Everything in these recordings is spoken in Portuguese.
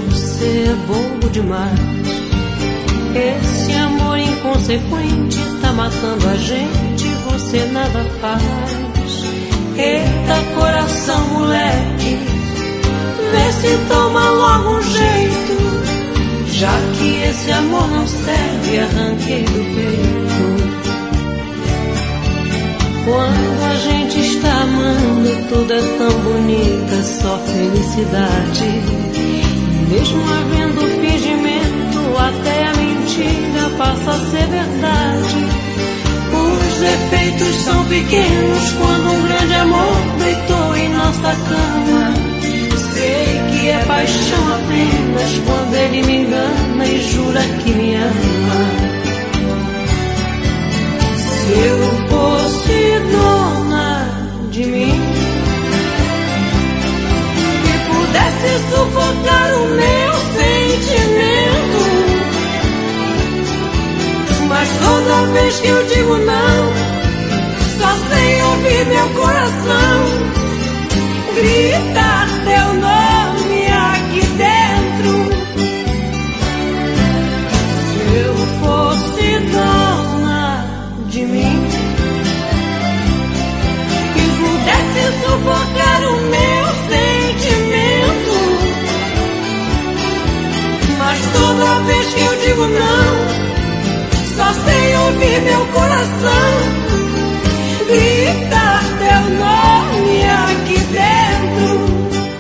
Você é bobo demais. Esse amor inconsequente tá matando a gente, você nada faz. Eita coração, moleque, vê se toma logo um jeito. Já que esse amor não serve, arranquei do peito. Quando a gente está amando, tudo é tão bonito, é só felicidade. Mesmo havendo fingimento, até a mentira passa a ser verdade. Os defeitos são pequenos quando um grande amor deitou em nossa cama. Sei que é paixão apenas quando ele me engana e jura que me ama. Se eu fosse dona de mim e pudesse sufocar o meu sentimento, mas toda vez que eu digo não, só sei ouvir meu coração gritar teu nome aqui dentro. Se eu fosse dona de mim e pudesse sufocar o meu sentimento, mas toda vez que eu digo não, só sei ouvir meu coração gritar teu nome aqui dentro.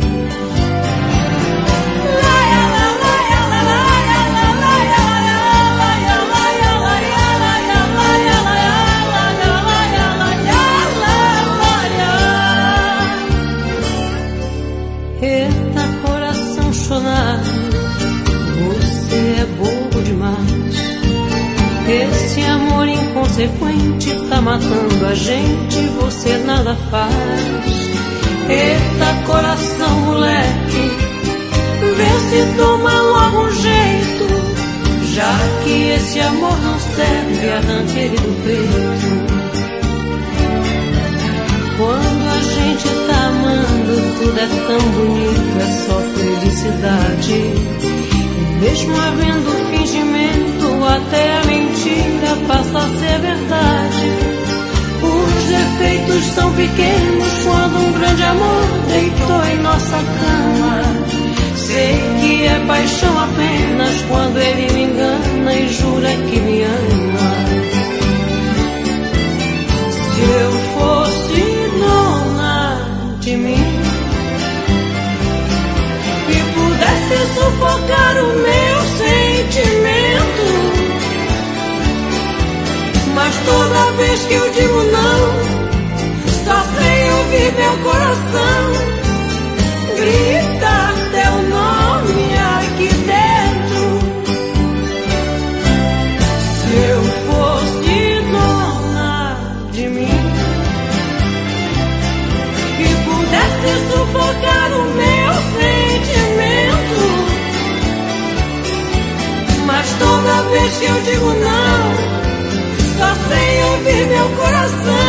Eita coração chorado, você é bobo demais. Esse amor inconsequente tá matando a gente, você nada faz. Eita coração, moleque, vê se toma logo um jeito. Já que esse amor não serve, arranque ele do peito. Quando a gente tá amando, tudo é tão bonito, é só felicidade. Mesmo havendo fingimento, até a mentira passa a ser verdade. Os defeitos são pequenos quando um grande amor deitou em nossa cama. Sei que é paixão apenas quando ele me engana e jura que me ama. Se eu fosse dona de mim e pudesse sufocar o meu sentimento, mas toda vez que eu digo não, só sei ouvir meu coração gritar teu nome aqui dentro. Se eu fosse dona de mim e pudesse sufocar o meu sentimento, mas toda vez que eu digo não, só sei ouvir meu coração